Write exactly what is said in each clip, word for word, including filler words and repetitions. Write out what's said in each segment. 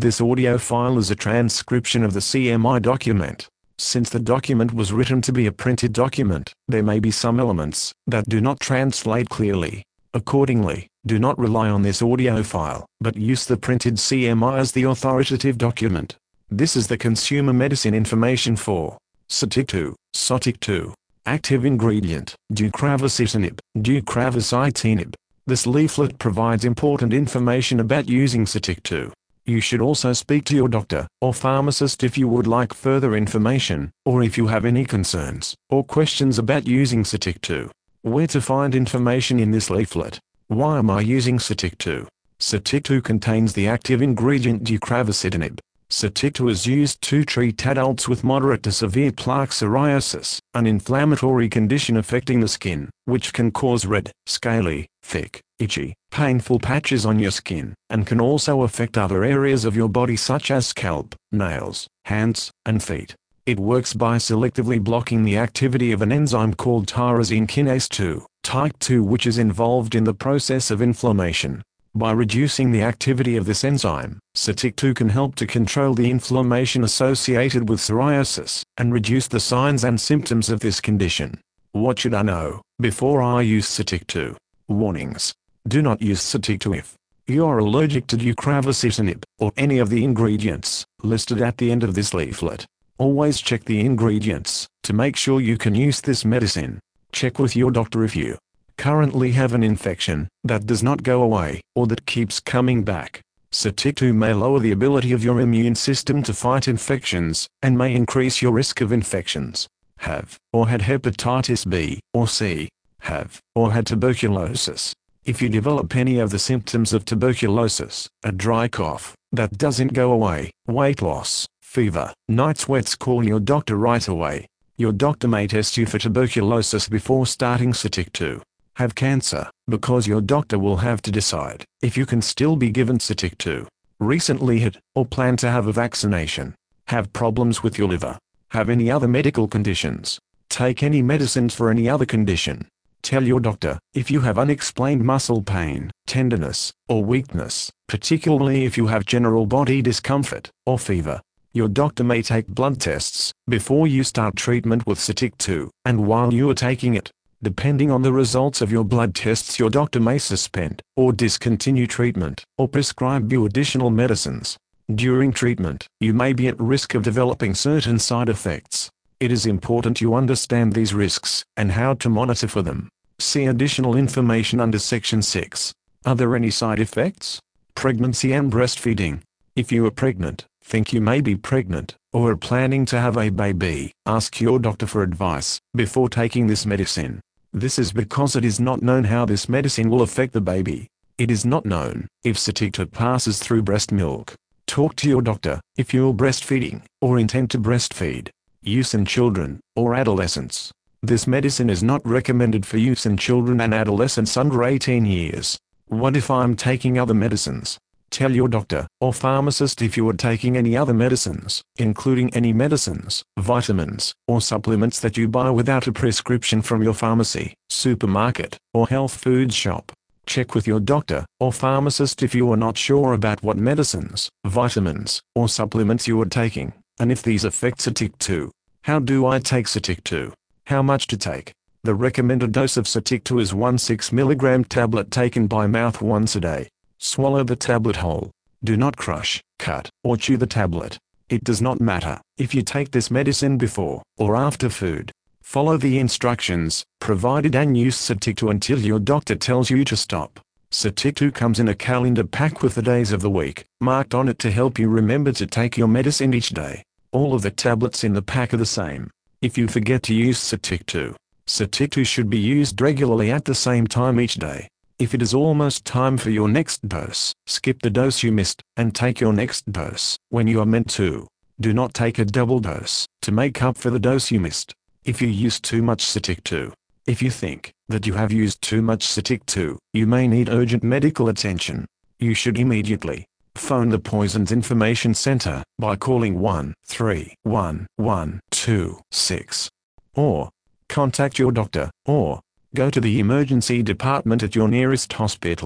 This audio file is a transcription of the C M I document. Since the document was written to be a printed document, there may be some elements that do not translate clearly. Accordingly, do not rely on this audio file, but use the printed C M I as the authoritative document. This is the consumer medicine information for Sotyktu, Sotyktu. Active ingredient, deucravacitinib, deucravacitinib. This leaflet provides important information about using Sotyktu. You should also speak to your doctor or pharmacist if you would like further information, or if you have any concerns or questions about using Sotyktu. Where to find information in this leaflet? Why am I using Sotyktu? Sotyktu contains the active ingredient deucravacitinib. Sotyktu is used to treat adults with moderate to severe plaque psoriasis, an inflammatory condition affecting the skin, which can cause red, scaly, thick, itchy, painful patches on your skin, and can also affect other areas of your body such as scalp, nails, hands, and feet. It works by selectively blocking the activity of an enzyme called tyrosine kinase two, type two, which is involved in the process of inflammation. By reducing the activity of this enzyme, Sotyktu can help to control the inflammation associated with psoriasis, and reduce the signs and symptoms of this condition. What should I know before I use Sotyktu? Warnings. Do not use Sotyktu if you are allergic to deucravacitinib, or any of the ingredients listed at the end of this leaflet. Always check the ingredients to make sure you can use this medicine. Check with your doctor if you currently have an infection that does not go away, or that keeps coming back. Sotyktu may lower the ability of your immune system to fight infections, and may increase your risk of infections. Have, or had hepatitis B, or C. Have, or had tuberculosis. If you develop any of the symptoms of tuberculosis, a dry cough that doesn't go away, weight loss, fever, night sweats, call your doctor right away. Your doctor may test you for tuberculosis before starting Sotyktu. Have cancer, because your doctor will have to decide if you can still be given Sotyktu. Recently had, or plan to have a vaccination. Have problems with your liver. Have any other medical conditions. Take any medicines for any other condition. Tell your doctor if you have unexplained muscle pain, tenderness, or weakness, particularly if you have general body discomfort or fever. Your doctor may take blood tests before you start treatment with Sotyktu, and while you are taking it. Depending on the results of your blood tests, your doctor may suspend or discontinue treatment, or prescribe you additional medicines. During treatment, you may be at risk of developing certain side effects. It is important you understand these risks, and how to monitor for them. See additional information under Section six. Are there any side effects? Pregnancy and breastfeeding. If you are pregnant, think you may be pregnant, or are planning to have a baby, ask your doctor for advice before taking this medicine. This is because it is not known how this medicine will affect the baby. It is not known if Sotyktu passes through breast milk. Talk to your doctor if you are breastfeeding, or intend to breastfeed. Use in children or adolescents. This medicine is not recommended for use in children and adolescents under eighteen years. What if I'm taking other medicines? Tell your doctor or pharmacist if you are taking any other medicines, including any medicines, vitamins, or supplements that you buy without a prescription from your pharmacy, supermarket, or health food shop. Check with your doctor or pharmacist if you are not sure about what medicines, vitamins, or supplements you are taking, and if these affect Sotyktu. How do I take Sotyktu? How much to take? The recommended dose of Sotyktu is one six milligram tablet taken by mouth once a day. Swallow the tablet whole. Do not crush, cut, or chew the tablet. It does not matter if you take this medicine before or after food. Follow the instructions provided and use Sotyktu until your doctor tells you to stop. Sotyktu comes in a calendar pack with the days of the week marked on it to help you remember to take your medicine each day. All of the tablets in the pack are the same. If you forget to use Sotyktu, Sotyktu should be used regularly at the same time each day. If it is almost time for your next dose, skip the dose you missed, and take your next dose when you are meant to. Do not take a double dose to make up for the dose you missed. If you use too much Sotyktu. If you think that you have used too much Sotyktu, you may need urgent medical attention. You should immediately phone the Poisons Information Center by calling one three one one two six, or contact your doctor, or go to the emergency department at your nearest hospital.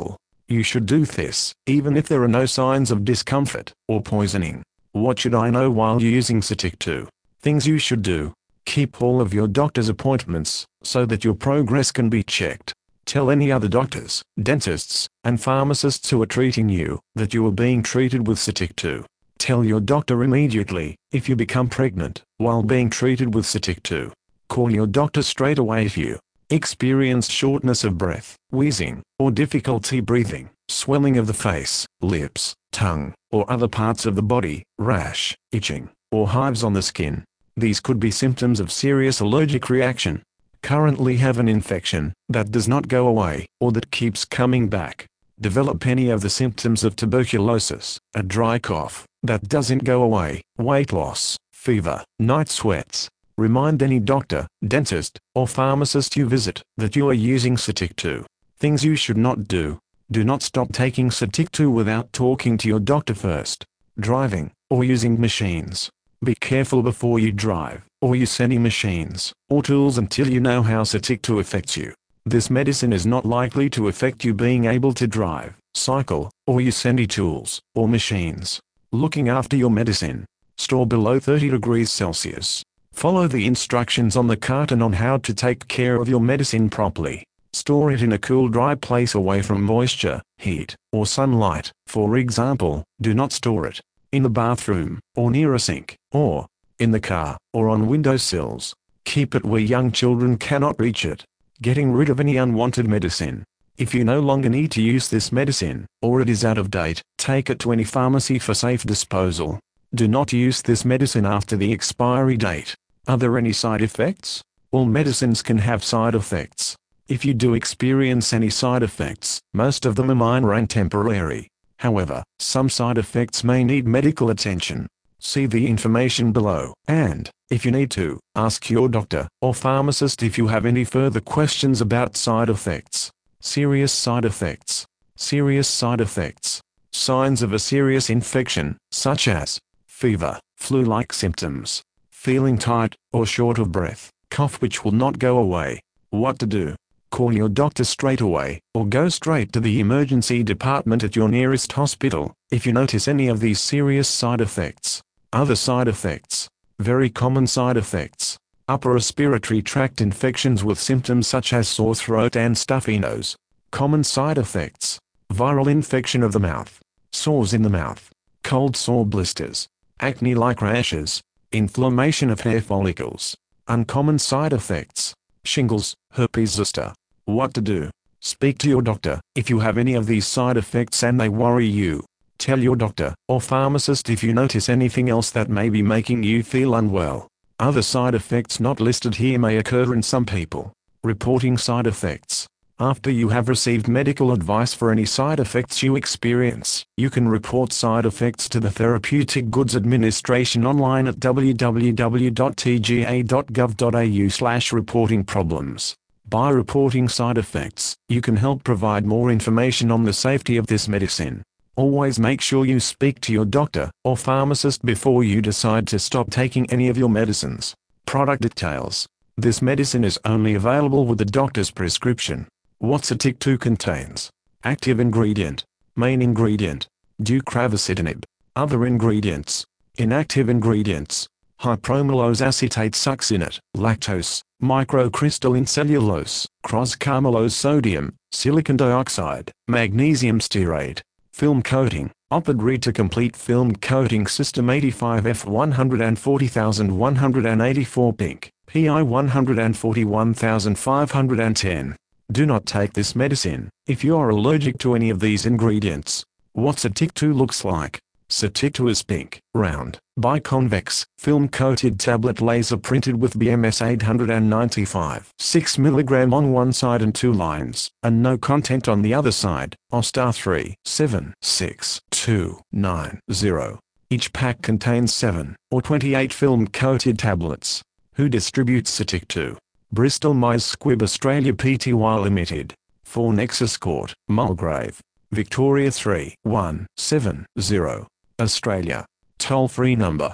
You should do this, even if there are no signs of discomfort or poisoning. What should I know while using Satiq Things you should do. Keep all of your doctor's appointments, so that your progress can be checked. Tell any other doctors, dentists, and pharmacists who are treating you, that you are being treated with Satiq Tell your doctor immediately, if you become pregnant, while being treated with Satiq Call your doctor straight away if you experience shortness of breath, wheezing, or difficulty breathing, swelling of the face, lips, tongue, or other parts of the body, rash, itching, or hives on the skin. These could be symptoms of serious allergic reaction. Currently have an infection that does not go away, or that keeps coming back. Develop any of the symptoms of tuberculosis, a dry cough that doesn't go away, weight loss, fever, night sweats. Remind any doctor, dentist, or pharmacist you visit that you are using Satiq Things you should not do. Do not stop taking Satiq without talking to your doctor first. Driving, or using machines. Be careful before you drive, or use any machines, or tools until you know how Satiq affects you. This medicine is not likely to affect you being able to drive, cycle, or use any tools, or machines. Looking after your medicine. Store below thirty degrees Celsius. Follow the instructions on the carton on how to take care of your medicine properly. Store it in a cool, dry place away from moisture, heat, or sunlight. For example, do not store it in the bathroom, or near a sink, or in the car, or on windowsills. Keep it where young children cannot reach it. Getting rid of any unwanted medicine. If you no longer need to use this medicine, or it is out of date, take it to any pharmacy for safe disposal. Do not use this medicine after the expiry date. Are there any side effects? All medicines can have side effects. If you do experience any side effects, most of them are minor and temporary. However, some side effects may need medical attention. See the information below, and, if you need to, ask your doctor or pharmacist if you have any further questions about side effects. Serious side effects. Serious side effects. Signs of a serious infection, such as fever, flu-like symptoms, feeling tight or short of breath, cough which will not go away. What to do? Call your doctor straight away, or go straight to the emergency department at your nearest hospital, if you notice any of these serious side effects. Other side effects. Very common side effects. Upper respiratory tract infections with symptoms such as sore throat and stuffy nose. Common side effects. Viral infection of the mouth. Sores in the mouth. Cold sore blisters. Acne-like rashes. Inflammation of hair follicles. Uncommon side effects. Shingles, herpes zoster. What to do? Speak to your doctor if you have any of these side effects and they worry you. Tell your doctor or pharmacist if you notice anything else that may be making you feel unwell. Other side effects not listed here may occur in some people. Reporting side effects. After you have received medical advice for any side effects you experience, you can report side effects to the Therapeutic Goods Administration online at w w w dot t g a dot gov dot a u slash reporting problems. By reporting side effects, you can help provide more information on the safety of this medicine. Always make sure you speak to your doctor or pharmacist before you decide to stop taking any of your medicines. Product details. This medicine is only available with the doctor's prescription. What Satiq contains. Active ingredient. Main ingredient. Deucravacitinib. Other ingredients. Inactive ingredients. Hypromellose acetate succinate, lactose, microcrystalline cellulose, cross-carmelose sodium, silicon dioxide, magnesium stearate. Film coating. Opad-Rita Complete Film Coating System eighty-five F one forty one eighty-four pink, P I one forty-one five ten. Do not take this medicine if you are allergic to any of these ingredients. What Satiq looks like. Satiq is pink, round, biconvex, film-coated tablet laser printed with B M S eight ninety-five. six milligrams on one side and two lines, and no content on the other side. O star three seven six two nine zero. Each pack contains seven or twenty-eight film-coated tablets. Who distributes Satiq? Bristol Myers Squibb Australia Pty Limited. for Nexus Court, Mulgrave, Victoria three one seven zero. Australia. Toll-free number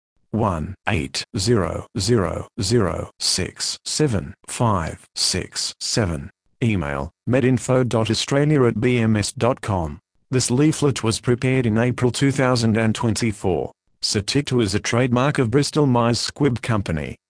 one eight zero zero zero six seven five six seven. Email, medinfo dot australia at b m s dot com. This leaflet was prepared in April two thousand twenty-four. Certicto is a trademark of Bristol Myers Squibb Company.